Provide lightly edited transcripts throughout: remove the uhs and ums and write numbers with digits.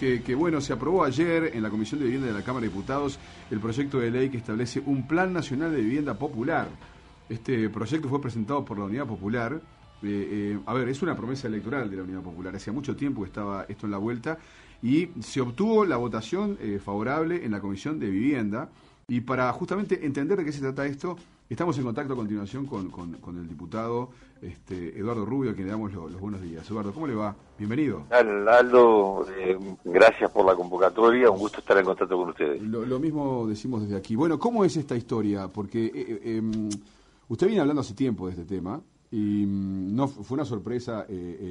bueno, se aprobó ayer en la Comisión de Vivienda de la Cámara de Diputados el proyecto de ley que establece un Plan Nacional de Vivienda Popular. Este proyecto fue presentado por la Unidad Popular. Es una promesa electoral de la Unidad Popular. Hacía mucho tiempo que estaba esto en la vuelta y se obtuvo la votación favorable en la Comisión de Vivienda. Y para justamente entender de qué se trata esto, estamos en contacto a continuación con el diputado Eduardo Rubio, a quien le damos los buenos días. Eduardo, ¿cómo le va? Bienvenido. Aldo, gracias por la convocatoria, un gusto estar en contacto con ustedes. Lo mismo decimos desde aquí. Bueno, ¿cómo es esta historia? Porque usted viene hablando hace tiempo de este tema y no fue una sorpresa,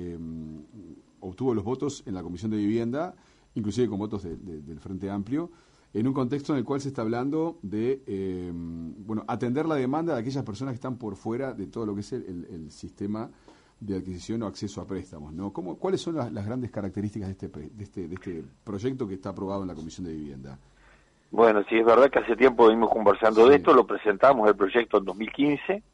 obtuvo los votos en la Comisión de Vivienda, inclusive con votos del Frente Amplio, en un contexto en el cual se está hablando de atender la demanda de aquellas personas que están por fuera de todo lo que es el sistema de adquisición o acceso a préstamos, ¿no? ¿Cuáles son las grandes características de este proyecto que está aprobado en la Comisión de Vivienda? Bueno, sí, es verdad que hace tiempo venimos conversando de esto, lo presentamos el proyecto en 2015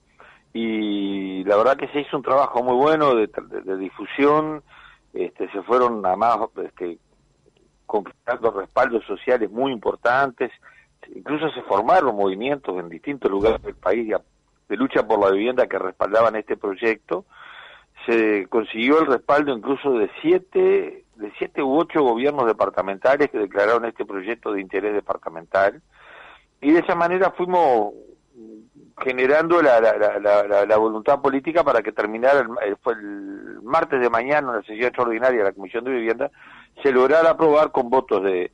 y la verdad que se hizo un trabajo muy bueno de difusión, se fueron además conquistando respaldos sociales muy importantes, incluso se formaron movimientos en distintos lugares del país de lucha por la vivienda que respaldaban este proyecto. Se consiguió el respaldo incluso de siete u ocho gobiernos departamentales que declararon este proyecto de interés departamental, y de esa manera fuimos generando la voluntad política para que terminara fue el martes de mañana, en la sesión extraordinaria de la Comisión de Vivienda, se lograra aprobar con votos del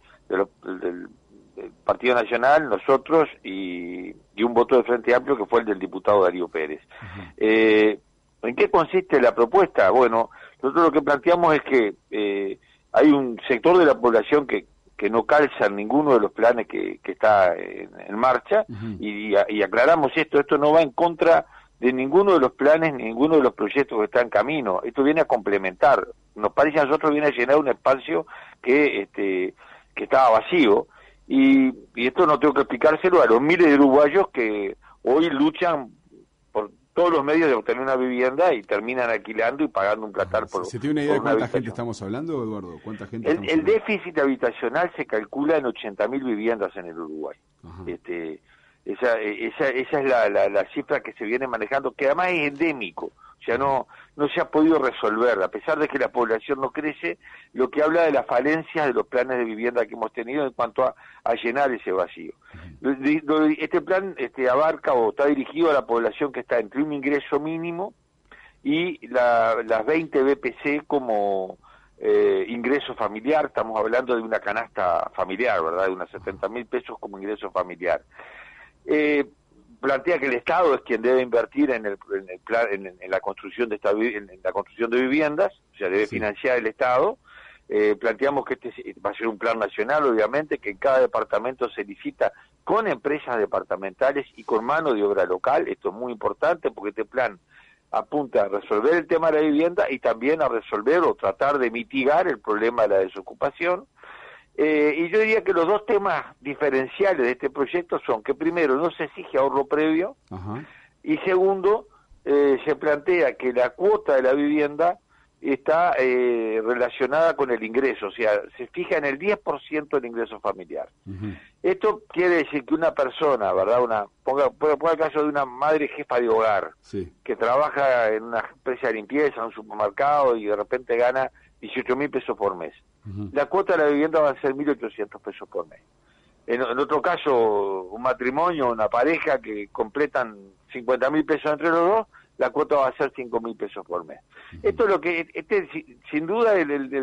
Partido Nacional, nosotros, y un voto de Frente Amplio que fue el del diputado Darío Pérez. Uh-huh. ¿En qué consiste la propuesta? Bueno, nosotros lo que planteamos es que hay un sector de la población que no calza en ninguno de los planes que está en marcha, uh-huh. y aclaramos esto no va en contra de ninguno de los planes, ninguno de los proyectos que está en camino, esto viene a complementar, nos parece a nosotros viene a llenar un espacio que estaba vacío, y esto no tengo que explicárselo a los miles de uruguayos que hoy luchan por todos los medios de obtener una vivienda y terminan alquilando y pagando un platal por ¿Se tiene una idea de cuánta gente estamos hablando, Eduardo? ¿Cuánta gente el déficit habitacional se calcula en 80.000 viviendas en el Uruguay. Esa es la cifra que se viene manejando, que además es endémico, o sea, no se ha podido resolver, a pesar de que la población no crece, lo que habla de las falencias de los planes de vivienda que hemos tenido en cuanto a llenar ese vacío. Este plan abarca o está dirigido a la población que está entre un ingreso mínimo y las 20 BPC como ingreso familiar. Estamos hablando de una canasta familiar, ¿verdad? De unos 70.000 pesos como ingreso familiar. Plantea que el Estado es quien debe invertir en la construcción de la construcción de viviendas, o sea, debe financiar el Estado. Planteamos que este va a ser un plan nacional, obviamente, que en cada departamento se licita con empresas departamentales y con mano de obra local. Esto es muy importante porque este plan apunta a resolver el tema de la vivienda y también a resolver o tratar de mitigar el problema de la desocupación. Y yo diría que los dos temas diferenciales de este proyecto son que primero no se exige ahorro previo, uh-huh. y segundo se plantea que la cuota de la vivienda está relacionada con el ingreso, o sea, se fija en el 10% del ingreso familiar. Uh-huh. Esto quiere decir que una persona, ¿verdad? Ponga el caso de una madre jefa de hogar, sí, que trabaja en una empresa de limpieza, en un supermercado y de repente gana 18.000 pesos por mes. Uh-huh. La cuota de la vivienda va a ser 1.800 pesos por mes. En otro caso, un matrimonio, una pareja que completan 50.000 pesos entre los dos, la cuota va a ser 5.000 pesos por mes. Uh-huh. Esto es lo que, sin duda,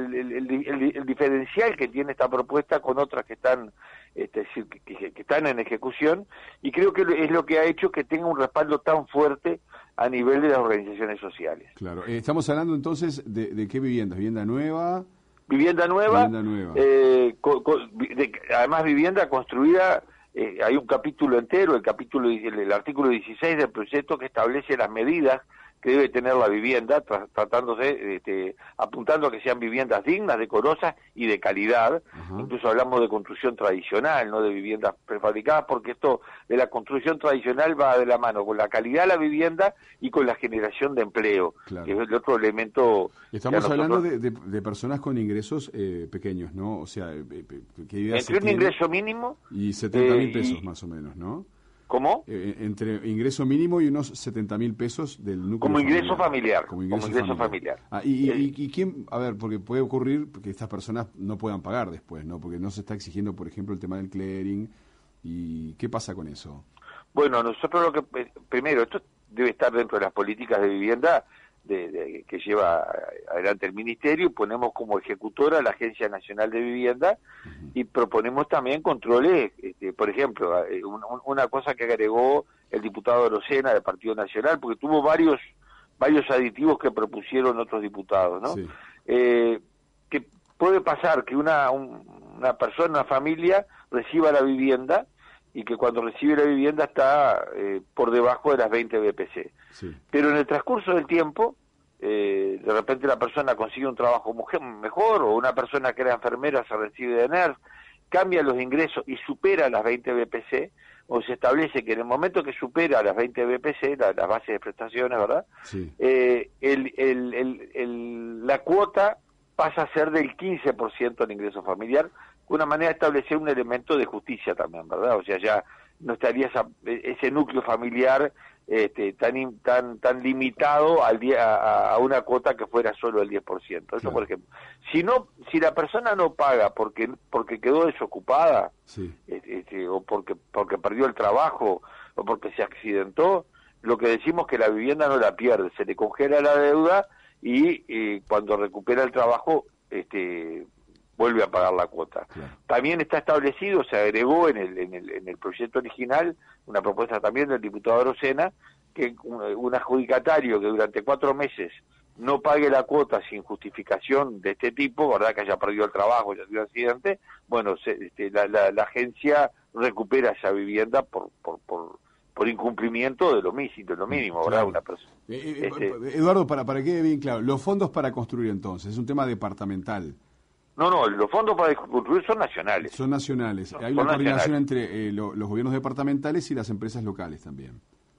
el diferencial que tiene esta propuesta con otras que están, que están en ejecución, y creo que es lo que ha hecho que tenga un respaldo tan fuerte a nivel de las organizaciones sociales. Claro. Estamos hablando entonces de qué viviendas, ¿vivienda nueva? Vivienda nueva. Además vivienda construida. Hay un capítulo entero, el artículo 16 del proyecto que establece las medidas que debe tener la vivienda, tratándose, apuntando a que sean viviendas dignas, decorosas y de calidad. Incluso hablamos de construcción tradicional, no de viviendas prefabricadas, porque esto de la construcción tradicional va de la mano con la calidad de la vivienda y con la generación de empleo, claro, que es el otro elemento. Estamos hablando de personas con ingresos pequeños, ¿no? O sea, que entre un ingreso mínimo y 70.000 pesos más o menos, ¿no? ¿Cómo? Entre ingreso mínimo y unos 70.000 pesos del núcleo como ingreso familiar. Como ingreso familiar. ¿Y quién? A ver, porque puede ocurrir que estas personas no puedan pagar después, ¿no? Porque no se está exigiendo, por ejemplo, el tema del clearing. ¿Y qué pasa con eso? Bueno, nosotros lo que... Primero, esto debe estar dentro de las políticas de vivienda que lleva adelante el Ministerio, y ponemos como ejecutora la Agencia Nacional de Vivienda, y proponemos también controles, por ejemplo, una cosa que agregó el diputado Arocena del Partido Nacional, porque tuvo varios aditivos que propusieron otros diputados, ¿no? Sí. Que puede pasar que una persona, una familia, reciba la vivienda, y que cuando recibe la vivienda está por debajo de las 20 BPC. Sí. Pero en el transcurso del tiempo, de repente la persona consigue un trabajo mejor, o una persona que era enfermera se recibe de NERF, cambia los ingresos y supera las 20 BPC, o se establece que en el momento que supera las 20 BPC, las bases de prestaciones, ¿verdad? Sí. La cuota pasa a ser del 15% del ingreso familiar, una manera de establecer un elemento de justicia también, ¿verdad? O sea, ya no estaría ese núcleo familiar tan limitado a una cuota que fuera solo el 10%. Eso, claro. Por ejemplo. Si la persona no paga porque quedó desocupada, sí, o porque perdió el trabajo, o porque se accidentó, lo que decimos que la vivienda no la pierde, se le congela la deuda y cuando recupera el trabajo, vuelve a pagar la cuota. Claro. También está establecido, se agregó en el proyecto original, una propuesta también del diputado Arocena, que un adjudicatario que durante 4 meses no pague la cuota sin justificación de este tipo, verdad, que haya perdido el trabajo, haya sido accidente, bueno, la agencia recupera esa vivienda por incumplimiento de lo mínimo, ¿verdad? Claro. Una persona. Eduardo, para que quede bien claro, los fondos para construir entonces, es un tema departamental. No, los fondos para construir son nacionales. Son nacionales. Hay una coordinación entre los gobiernos departamentales y las empresas locales también.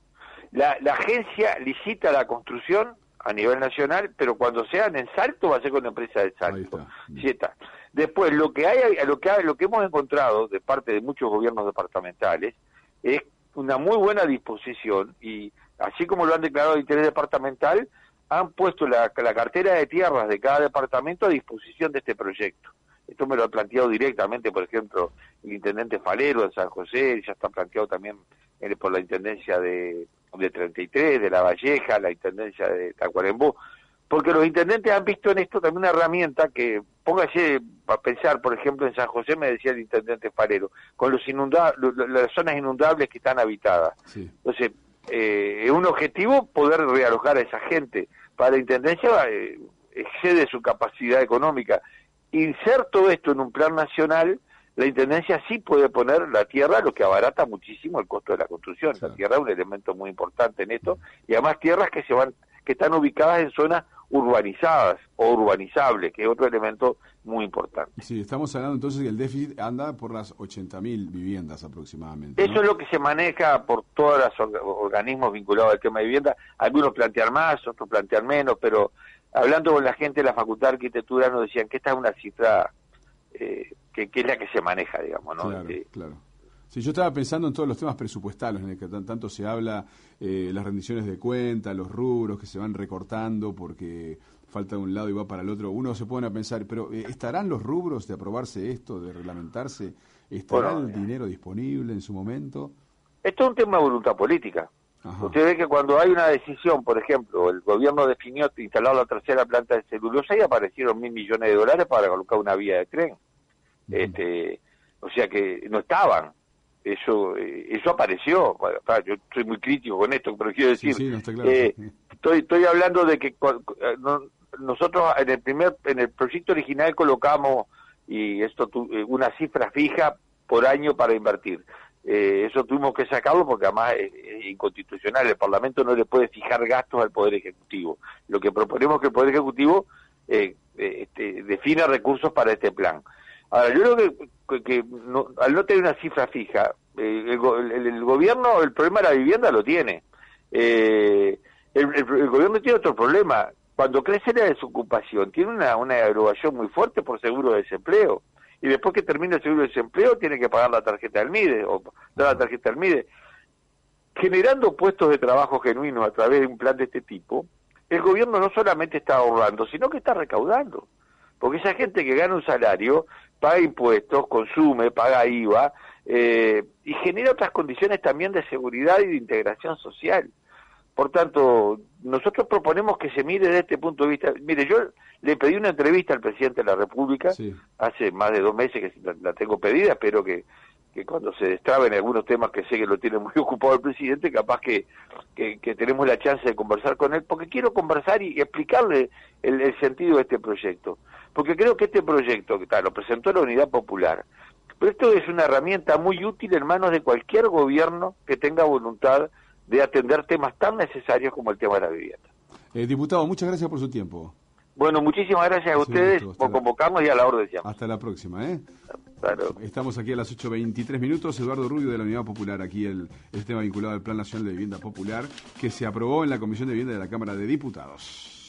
La agencia licita la construcción a nivel nacional, pero cuando sean en Salto va a ser con la empresa de Salto. Sí está. Después, lo que hemos encontrado de parte de muchos gobiernos departamentales es una muy buena disposición, y así como lo han declarado de interés departamental, han puesto la cartera de tierras de cada departamento a disposición de este proyecto. Esto me lo ha planteado directamente, por ejemplo, el intendente Falero de San José, ya está planteado también por la intendencia de 33, de La Valleja, la intendencia de Tacuarembó, porque los intendentes han visto en esto también una herramienta que, póngase a pensar, por ejemplo, en San José, me decía el intendente Falero, con las zonas inundables que están habitadas. Sí. Entonces, es un objetivo poder realojar a esa gente. Para la intendencia excede su capacidad económica. Inserto esto en un plan nacional, la intendencia sí puede poner la tierra, lo que abarata muchísimo el costo de la construcción. Sí. La tierra es un elemento muy importante en esto, y además tierras que están ubicadas en zonas urbanizadas o urbanizables, que es otro elemento muy importante. Sí, estamos hablando entonces que el déficit anda por las 80.000 viviendas aproximadamente, ¿no? Eso es lo que se maneja por todos los organismos vinculados al tema de vivienda. Algunos plantean más, otros plantean menos, pero hablando con la gente de la Facultad de Arquitectura nos decían que esta es una cifra que es la que se maneja, digamos, ¿no? Claro, claro. Sí, yo estaba pensando en todos los temas presupuestales en el que tanto se habla, las rendiciones de cuenta, los rubros que se van recortando porque falta de un lado y va para el otro. Uno se pone a pensar, pero ¿estarán los rubros de aprobarse esto, de reglamentarse? ¿Estará el dinero disponible en su momento? Esto es un tema de voluntad política. Ajá. Usted ve que cuando hay una decisión, por ejemplo, el gobierno definió instalar la tercera planta de celulosa y aparecieron $1.000 millones para colocar una vía de tren. O sea que no estaban. Eso apareció. Bueno, yo soy muy crítico con esto, pero quiero decir, no está claro. Estoy hablando de que nosotros en el proyecto original colocamos una cifra fija por año para invertir. Eso tuvimos que sacarlo porque además es inconstitucional. El Parlamento no le puede fijar gastos al Poder Ejecutivo. Lo que proponemos es que el Poder Ejecutivo defina recursos para este plan. Ahora, yo creo que al no tener una cifra fija, el gobierno, el problema de la vivienda lo tiene. El gobierno tiene otro problema. Cuando crece la desocupación, tiene una erogación muy fuerte por seguro de desempleo. Y después que termina el seguro de desempleo, tiene que pagar la tarjeta del MIDE, o dar la tarjeta del MIDE. Generando puestos de trabajo genuinos a través de un plan de este tipo, el gobierno no solamente está ahorrando, sino que está recaudando. Porque esa gente que gana un salario, paga impuestos, consume, paga IVA, y genera otras condiciones también de seguridad y de integración social. Por tanto, nosotros proponemos que se mire desde este punto de vista. Mire, yo le pedí una entrevista al presidente de la República, sí, hace más de 2 meses que la tengo pedida, espero que cuando se destraben algunos temas que sé que lo tiene muy ocupado el presidente, capaz que tenemos la chance de conversar con él, porque quiero conversar y explicarle el sentido de este proyecto. Porque creo que este proyecto, que lo presentó la Unidad Popular, pero esto es una herramienta muy útil en manos de cualquier gobierno que tenga voluntad de atender temas tan necesarios como el tema de la vivienda. Diputado, muchas gracias por su tiempo. Bueno, muchísimas gracias a ustedes por convocarnos y a la orden siempre. Hasta la próxima, Claro. Estamos aquí a las 8:23 minutos. Eduardo Rubio de la Unidad Popular, aquí el tema vinculado al Plan Nacional de Vivienda Popular que se aprobó en la Comisión de Vivienda de la Cámara de Diputados.